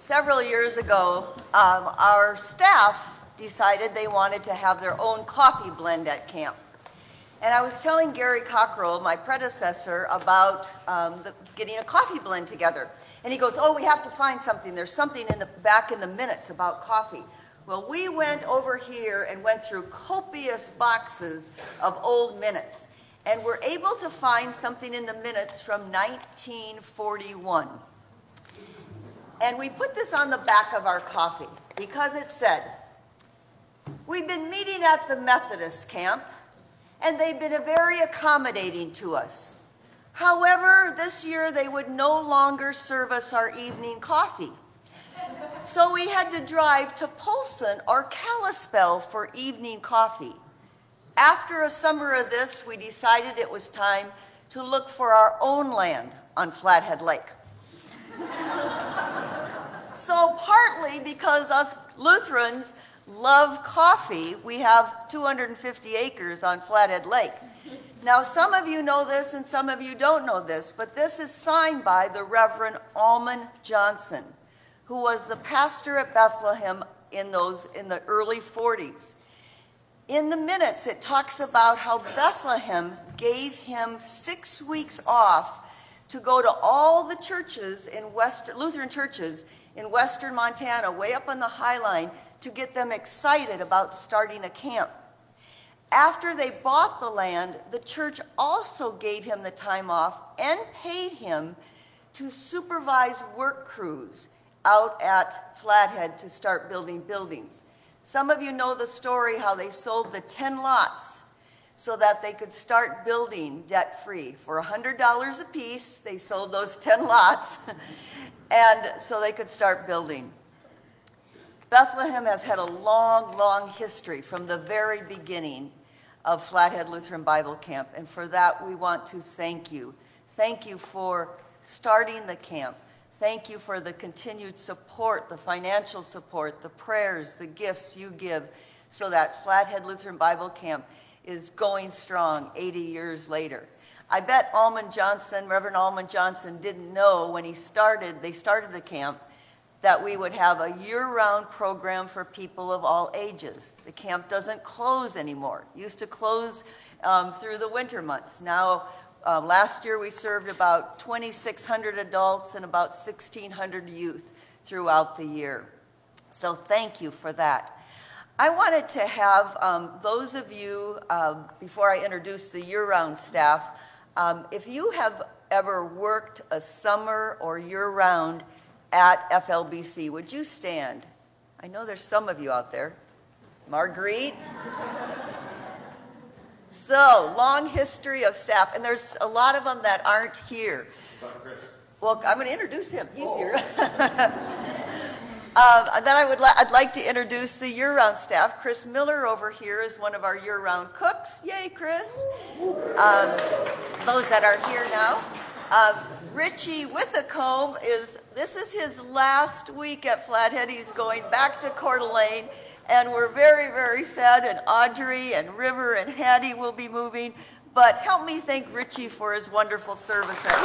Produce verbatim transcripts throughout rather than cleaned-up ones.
several years ago, um, our staff decided they wanted to have their own coffee blend at camp. And I was telling Gary Cockrell, my predecessor, about um, the, getting a coffee blend together. And he goes, oh, we have to find something. There's something in the back in the minutes about coffee. Well, we went over here and went through copious boxes of old minutes. And we're able to find something in the minutes from nineteen forty-one. And we put this on the back of our coffee because it said, we've been meeting at the Methodist camp, and they've been very accommodating to us. However, this year they would no longer serve us our evening coffee. So we had to drive to Polson or Kalispell for evening coffee. After a summer of this, we decided it was time to look for our own land on Flathead Lake. So partly because us Lutherans love coffee, we have two hundred fifty acres on Flathead Lake. Now, some of you know this and some of you don't know this, but this is signed by the Reverend Almon Johnson, who was the pastor at Bethlehem in those in the early forties. In the minutes, it talks about how Bethlehem gave him six weeks off to go to all the churches in Western, Lutheran churches in western Montana, way up on the High Line, to get them excited about starting a camp. After they bought the land, the church also gave him the time off and paid him to supervise work crews out at Flathead to start building buildings. Some of you know the story how they sold the ten lots so that they could start building debt-free. For one hundred dollars a piece, they sold those ten lots, and so they could start building. Bethlehem has had a long, long history from the very beginning of Flathead Lutheran Bible Camp, and for that we want to thank you. Thank you for starting the camp. Thank you for the continued support, the financial support, the prayers, the gifts you give so that Flathead Lutheran Bible Camp is going strong eighty years later. I bet Almon Johnson, Reverend Almon Johnson, didn't know when he started, they started the camp, that we would have a year-round program for people of all ages. The camp doesn't close anymore. It used to close um, through the winter months. Now, uh, last year we served about twenty-six hundred adults and about sixteen hundred youth throughout the year. So thank you for that. I wanted to have um, those of you, uh, before I introduce the year-round staff, um, if you have ever worked a summer or year-round at F L B C, would you stand? I know there's some of you out there. Marguerite? So, long history of staff, and there's a lot of them that aren't here. Chris. Well, I'm going to introduce him. He's oh. here. um, and then I would li- I'd like to introduce the year-round staff. Chris Miller over here is one of our year-round cooks. Yay, Chris. Um, those that are here now. Um, Richie Withacombe is, this is his last week at Flathead. He's going back to Coeur d'Alene, and we're very, very sad, and Audrey and River and Hattie will be moving, but help me thank Richie for his wonderful service at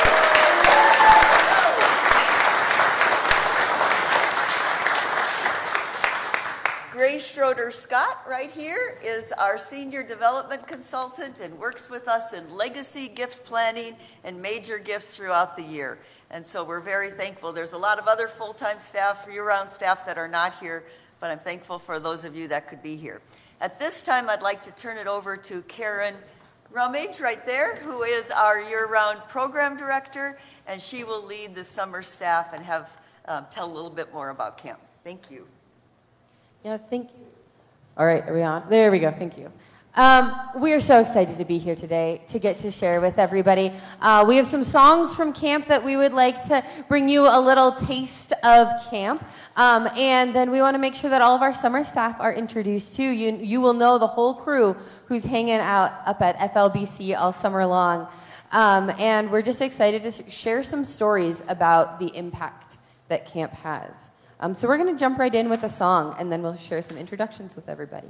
Grace Schroeder-Scott, right here, is our senior development consultant and works with us in legacy gift planning and major gifts throughout the year. And so we're very thankful. There's a lot of other full-time staff, year-round staff that are not here, but I'm thankful for those of you that could be here. At this time, I'd like to turn it over to Karen Rumage, right there, who is our year-round program director, and she will lead the summer staff and have um, tell a little bit more about camp. Thank you. Yeah, thank you. All right, are we on? There we go, thank you. Um, we are so excited to be here today to get to share with everybody. Uh, we have some songs from camp that we would like to bring you a little taste of camp. Um, and then we want to make sure that all of our summer staff are introduced too. You, you will know the whole crew who's hanging out up at F L B C all summer long. Um, and we're just excited to share some stories about the impact that camp has. Um, so we're going to jump right in with a song, and then we'll share some introductions with everybody.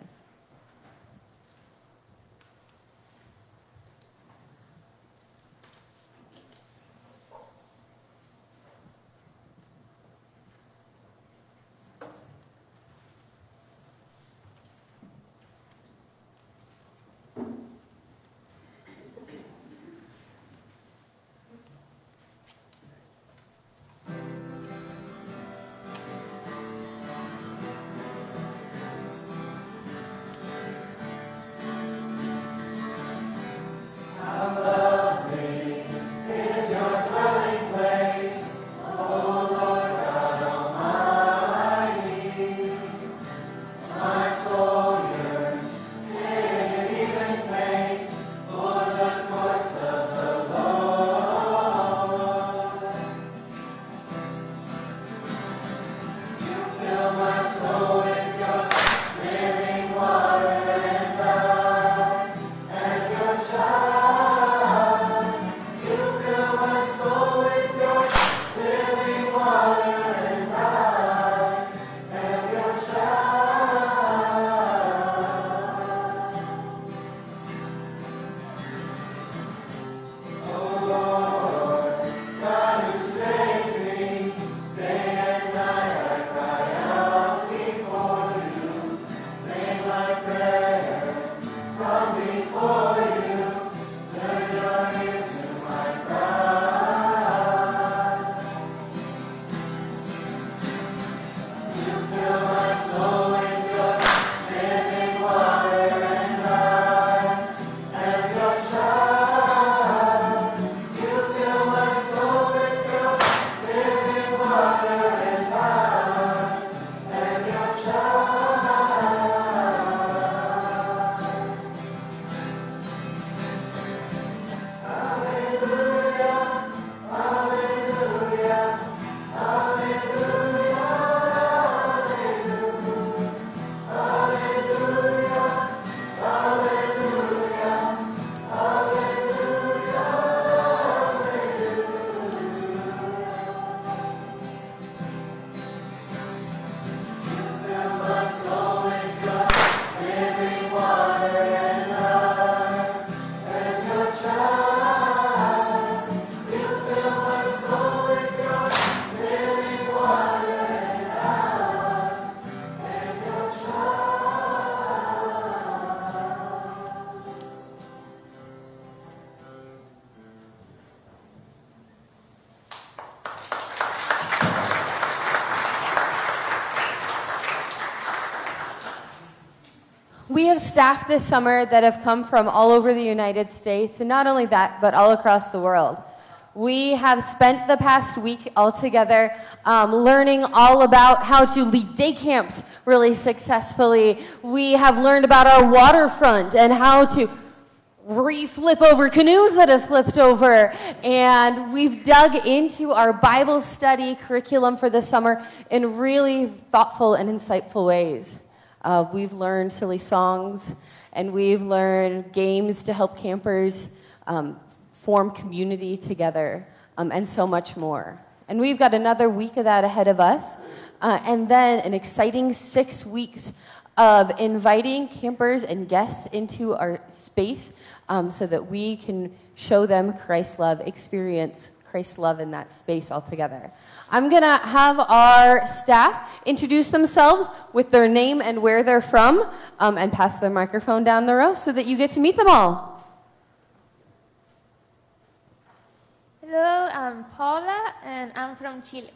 we have staff this summer that have come from all over the United States, and not only that, but all across the world. We have spent the past week all together um, learning all about how to lead day camps really successfully. We have learned about our waterfront and how to re-flip over canoes that have flipped over. And we've dug into our Bible study curriculum for the summer in really thoughtful and insightful ways. Uh, we've learned silly songs, and we've learned games to help campers um, form community together, um, and so much more. And we've got another week of that ahead of us, uh, and then an exciting six weeks of inviting campers and guests into our space um, so that we can show them Christ's love, experience Christ's love in that space altogether. I'm going to have our staff introduce themselves with their name and where they're from, um, and pass their microphone down the row so that you get to meet them all. Hello, I'm Paula, and I'm from Chile.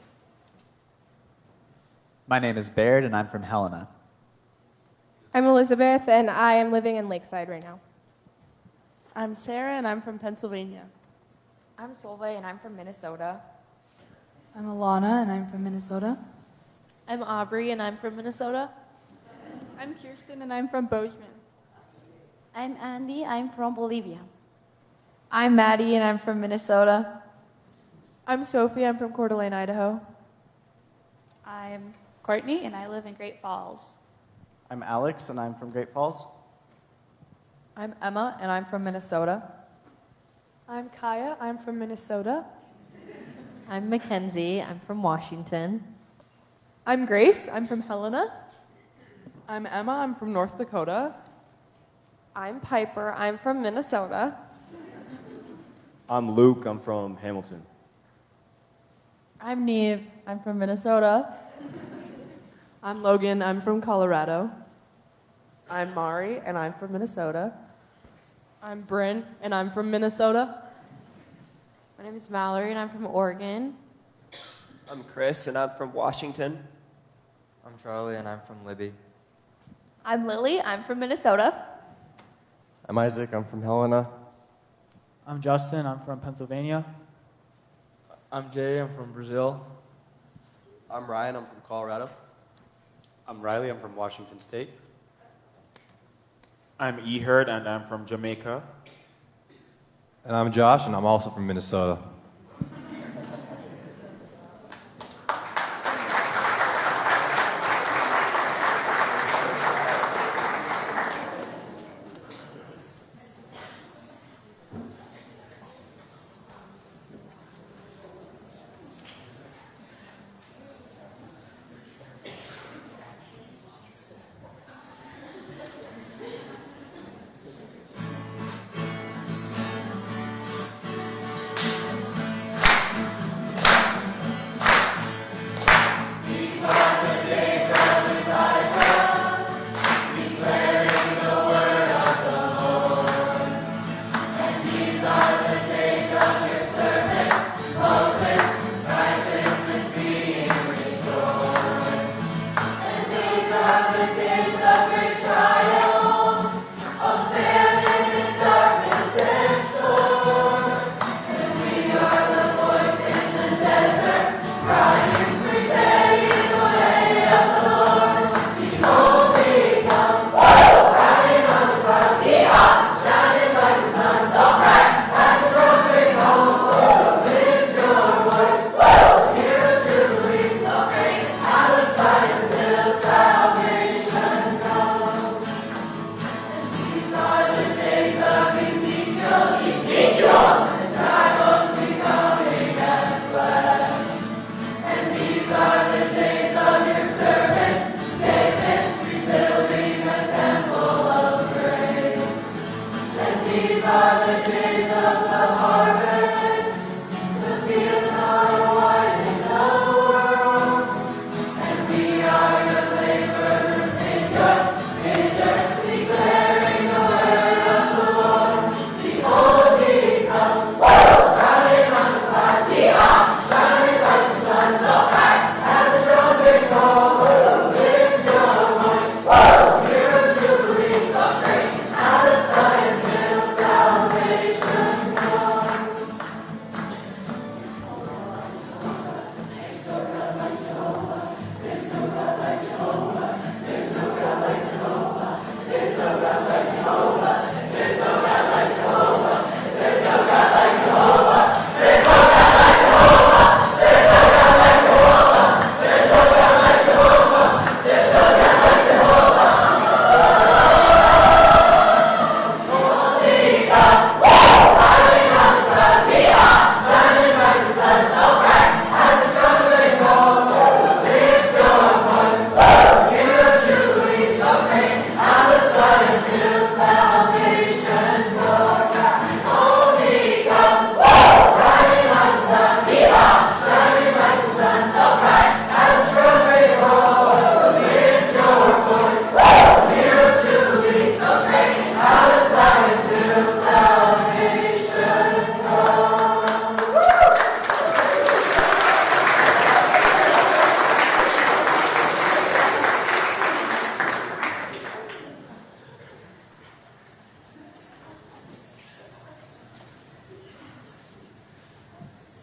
My name is Baird, and I'm from Helena. I'm Elizabeth, and I am living in Lakeside right now. I'm Sarah, and I'm from Pennsylvania. I'm Solveig, and I'm from Minnesota. I'm Alana, and I'm from Minnesota. I'm Aubrey, and I'm from Minnesota. I'm Kirsten, and I'm from Bozeman. I'm Andy, I'm from Bolivia. I'm Maddie, and I'm from Minnesota. I'm Sophie, I'm from Coeur d'Alene, Idaho. I'm Courtney, and I live in Great Falls. I'm Alex, and I'm from Great Falls. I'm Emma, and I'm from Minnesota. I'm Kaya, I'm from Minnesota. I'm Mackenzie. I'm from Washington. I'm Grace. I'm from Helena. I'm Emma. I'm from North Dakota. I'm Piper, I'm from Minnesota. I'm Luke. I'm from Hamilton. I'm Neve. I'm from Minnesota. I'm Logan. I'm from Colorado. I'm Mari, and I'm from Minnesota. I'm Bryn, and I'm from Minnesota. My name is Mallory, and I'm from Oregon. I'm Chris, and I'm from Washington. I'm Charlie, and I'm from Libby. I'm Lily, I'm from Minnesota. I'm Isaac. I'm from Helena. I'm Justin. I'm from Pennsylvania. I'm Jay. I'm from Brazil. I'm Ryan. I'm from Colorado. I'm Riley. I'm from Washington State. I'm Ehud, and I'm from Jamaica. And I'm Josh, and I'm also from Minnesota.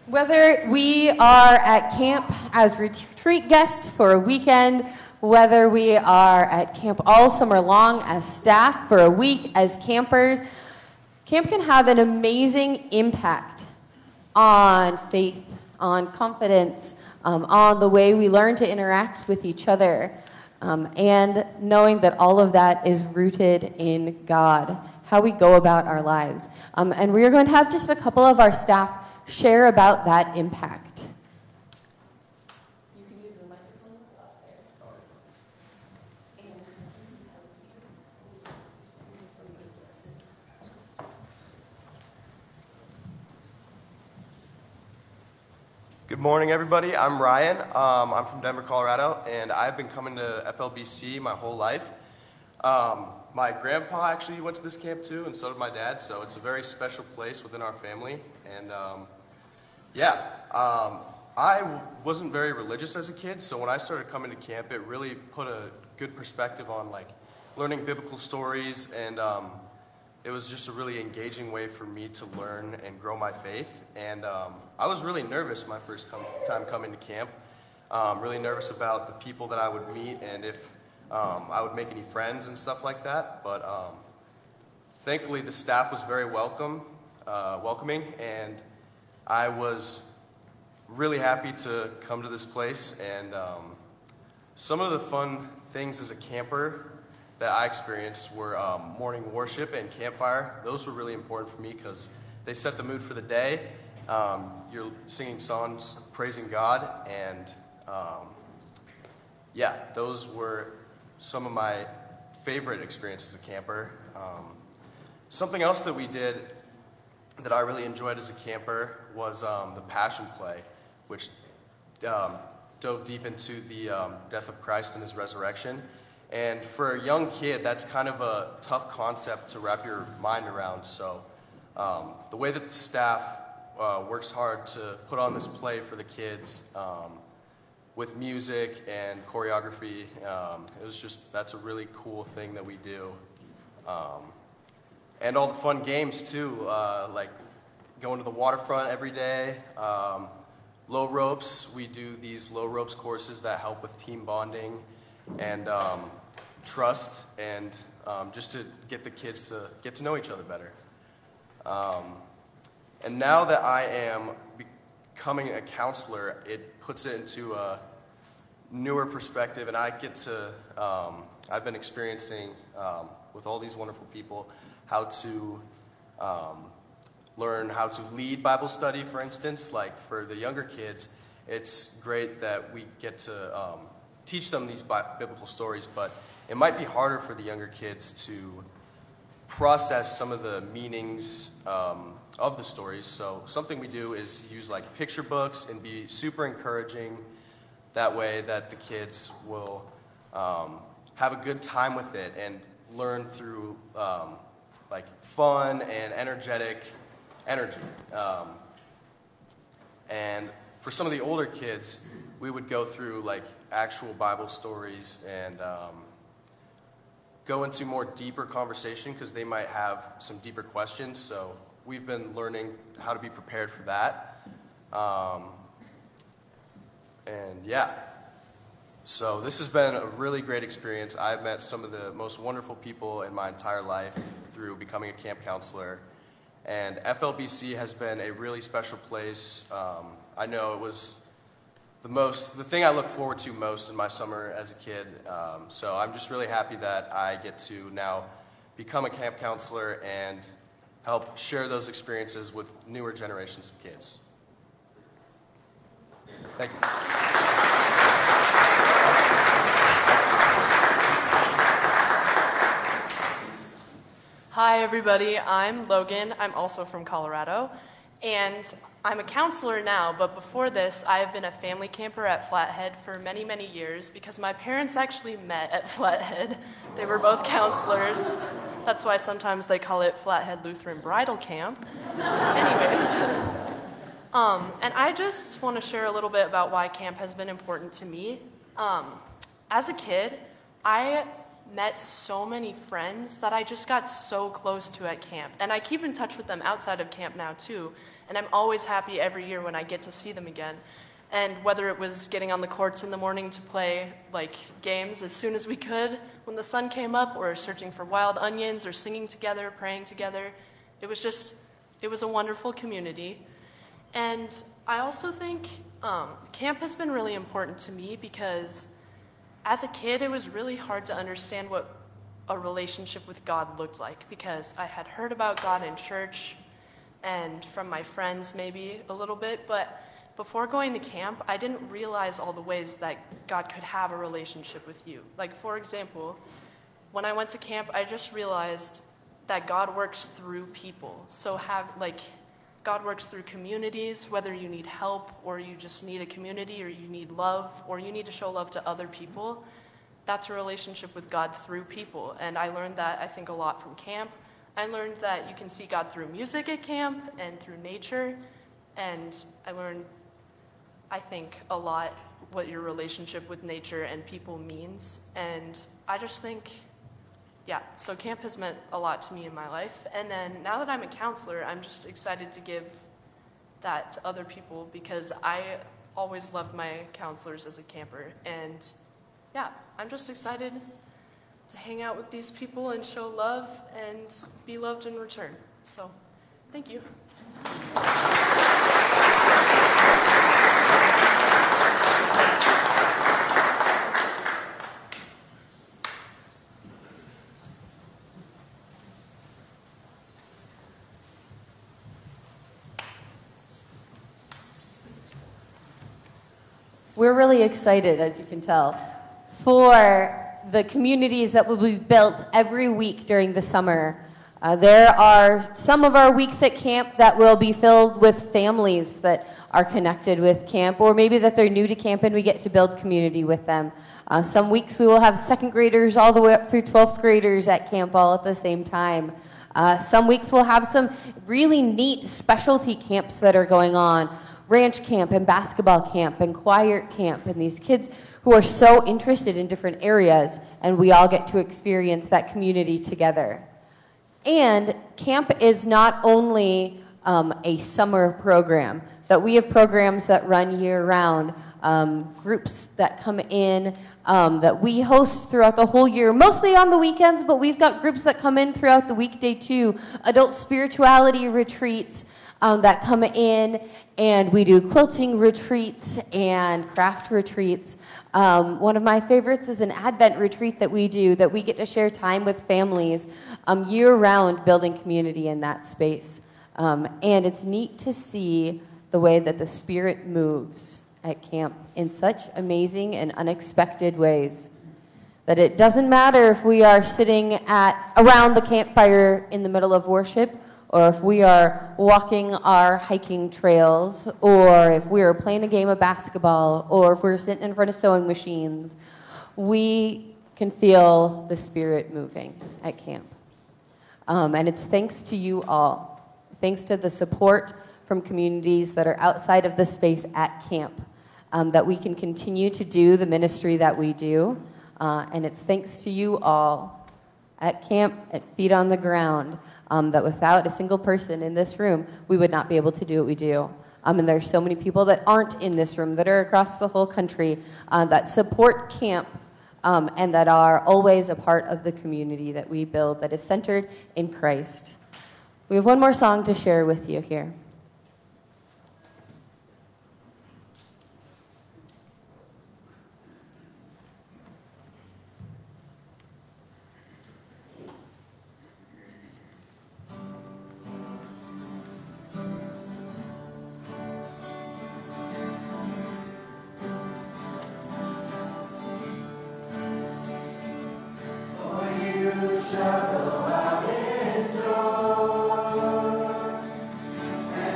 Whether we are at camp as retreat guests for a weekend, whether we are at camp all summer long as staff for a week as campers, camp can have an amazing impact on faith, on confidence, um, on the way we learn to interact with each other, um, and knowing that all of that is rooted in God, how we go about our lives. Um, and we are going to have just a couple of our staff share about that impact. You can use the microphone up there. Good morning, everybody. I'm Ryan. Um, I'm from Denver, Colorado, and I've been coming to F L B C my whole life. Um, my grandpa actually went to this camp too, and so did my dad, so it's a very special place within our family. And um, yeah, um, I w- wasn't very religious as a kid, so when I started coming to camp, it really put a good perspective on like learning biblical stories, and um, it was just a really engaging way for me to learn and grow my faith. And um, I was really nervous my first com- time coming to camp, um, really nervous about the people that I would meet and if um, I would make any friends and stuff like that. But um, thankfully, the staff was very welcome, uh, welcoming, and I was really happy to come to this place. And um, some of the fun things as a camper that I experienced were um, morning worship and campfire. Those were really important for me because they set the mood for the day. Um, you're singing songs praising God, and um, yeah, those were some of my favorite experiences as a camper. Um, something else that we did that I really enjoyed as a camper was um, the Passion Play, which um, dove deep into the um, death of Christ and his resurrection. And for a young kid, that's kind of a tough concept to wrap your mind around. So um, the way that the staff uh, works hard to put on this play for the kids um, with music and choreography, um, it was just, that's a really cool thing that we do. Um, and all the fun games too, uh, like going to the waterfront every day, um, low ropes. We do these low ropes courses that help with team bonding and um, trust, and um, just to get the kids to get to know each other better. Um, and now that I am becoming a counselor, it puts it into a newer perspective, and I get to, um, I've been experiencing um, with all these wonderful people how to um, learn how to lead Bible study, for instance. Like for the younger kids, it's great that we get to um, teach them these biblical stories, but it might be harder for the younger kids to process some of the meanings um, of the stories. So something we do is use like picture books and be super encouraging. That way that the kids will um, have a good time with it and learn through um, like fun and energetic energy. Um, and for some of the older kids, we would go through like actual Bible stories and um, go into more deeper conversation because they might have some deeper questions. So we've been learning how to be prepared for that. Um, and yeah, so this has been a really great experience. I've met some of the most wonderful people in my entire life through becoming a camp counselor. And F L B C has been a really special place. Um, I know it was the most, the thing I look forward to most in my summer as a kid. Um, so I'm just really happy that I get to now become a camp counselor and help share those experiences with newer generations of kids. Thank you. Hi, everybody. I'm Logan. I'm also from Colorado, and I'm a counselor now, but before this, I have been a family camper at Flathead for many, many years because my parents actually met at Flathead. They were both counselors. That's why sometimes they call it Flathead Lutheran Bridal Camp. Anyways, um, and I just want to share a little bit about why camp has been important to me. Um, as a kid, I met so many friends that I just got so close to at camp. And I keep in touch with them outside of camp now too. And I'm always happy every year when I get to see them again. And whether it was getting on the courts in the morning to play like games as soon as we could when the sun came up, or searching for wild onions, or singing together, praying together, it was just, it was a wonderful community. And I also think um, camp has been really important to me because as a kid, it was really hard to understand what a relationship with God looked like, because I had heard about God in church and from my friends maybe a little bit, but before going to camp, I didn't realize all the ways that God could have a relationship with you. Like, for example, when I went to camp, I just realized that God works through people. So have, like, God works through communities, whether you need help or you just need a community or you need love or you need to show love to other people. That's a relationship with God through people. And I learned that, I think, a lot from camp. I learned that you can see God through music at camp and through nature. And I learned, I think, a lot what your relationship with nature and people means. And I just think, yeah, so camp has meant a lot to me in my life. And then now that I'm a counselor, I'm just excited to give that to other people because I always loved my counselors as a camper. And yeah, I'm just excited to hang out with these people and show love and be loved in return. So, thank you. We're really excited, as you can tell, for the communities that will be built every week during the summer. Uh, there are some of our weeks at camp that will be filled with families that are connected with camp, or maybe that they're new to camp and we get to build community with them. Uh, some weeks we will have second graders all the way up through twelfth graders at camp all at the same time. Uh, some weeks we'll have some really neat specialty camps that are going on. Ranch camp and basketball camp and choir camp, and these kids who are so interested in different areas, and we all get to experience that community together. And camp is not only um, a summer program, but we have programs that run year-round, um, groups that come in um, that we host throughout the whole year, mostly on the weekends, but we've got groups that come in throughout the weekday too, adult spirituality retreats um, that come in. And we do quilting retreats and craft retreats. Um, one of my favorites is an Advent retreat that we do that we get to share time with families um, year-round, building community in that space. Um, and it's neat to see the way that the Spirit moves at camp in such amazing and unexpected ways. That it doesn't matter if we are sitting at around the campfire in the middle of worship, or if we are walking our hiking trails, or if we are playing a game of basketball, or if we're sitting in front of sewing machines, we can feel the Spirit moving at camp. Um, and it's thanks to you all. Thanks to the support from communities that are outside of the space at camp, um, that we can continue to do the ministry that we do. Uh, and it's thanks to you all at camp, at Feet on the Ground, Um, that without a single person in this room, we would not be able to do what we do. Um, and there's so many people that aren't in this room, that are across the whole country, uh, that support camp, um, and that are always a part of the community that we build that is centered in Christ. We have one more song to share with you here. Shall go out in joy.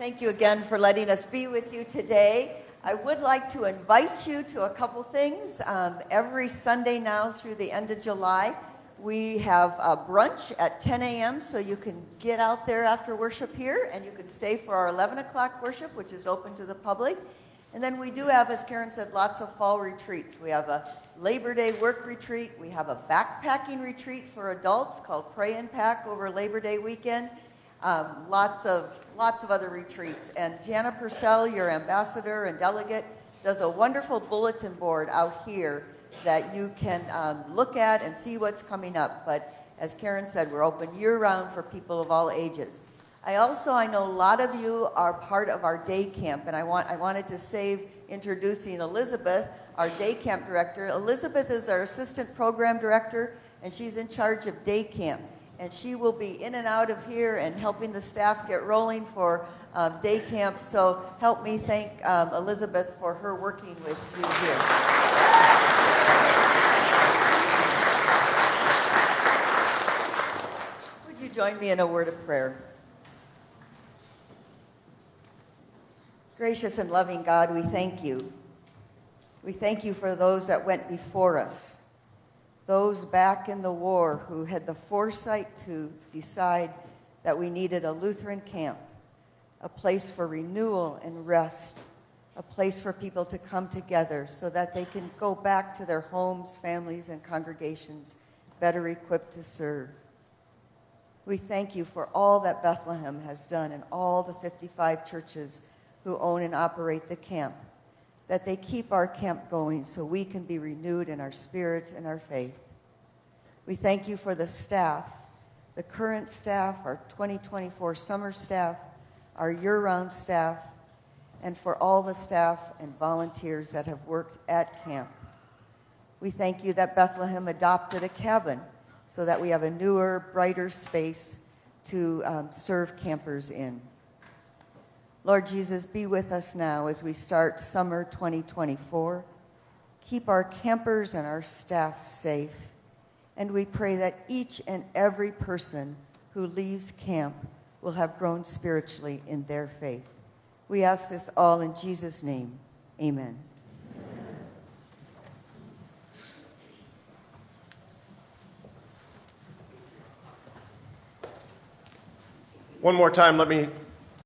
Thank you again for letting us be with you today. I would like to invite you to a couple things. Um, every Sunday now through the end of July, we have a brunch at ten a.m. so you can get out there after worship here, and you can stay for our eleven o'clock worship, which is open to the public. And then we do have, as Karen said, lots of fall retreats. We have a Labor Day work retreat. We have a backpacking retreat for adults called Pray and Pack over Labor Day weekend. Um, lots of lots of other retreats. And Jana Purcell, your ambassador and delegate, does a wonderful bulletin board out here that you can um, look at and see what's coming up. But as Karen said, we're open year-round for people of all ages. I also, I know a lot of you are part of our day camp, and I want I wanted to save introducing Elizabeth, our day camp director. Elizabeth is our assistant program director, and she's in charge of day camp. And she will be in and out of here and helping the staff get rolling for um, day camp. So help me thank um, Elizabeth for her working with you here. Would you join me in a word of prayer? Gracious and loving God, we thank you. We thank you for those that went before us, those back in the war who had the foresight to decide that we needed a Lutheran camp, a place for renewal and rest, a place for people to come together so that they can go back to their homes, families, and congregations better equipped to serve. We thank you for all that Bethlehem has done and all the fifty-five churches who own and operate the camp, that they keep our camp going so we can be renewed in our spirit and our faith. We thank you for the staff, the current staff, our twenty twenty-four summer staff, our year-round staff, and for all the staff and volunteers that have worked at camp. We thank you that Bethlehem adopted a cabin so that we have a newer, brighter space to um, serve campers in. Lord Jesus, be with us now as we start summer twenty twenty-four. Keep our campers and our staff safe. And we pray that each and every person who leaves camp will have grown spiritually in their faith. We ask this all in Jesus' name. Amen. One more time, let me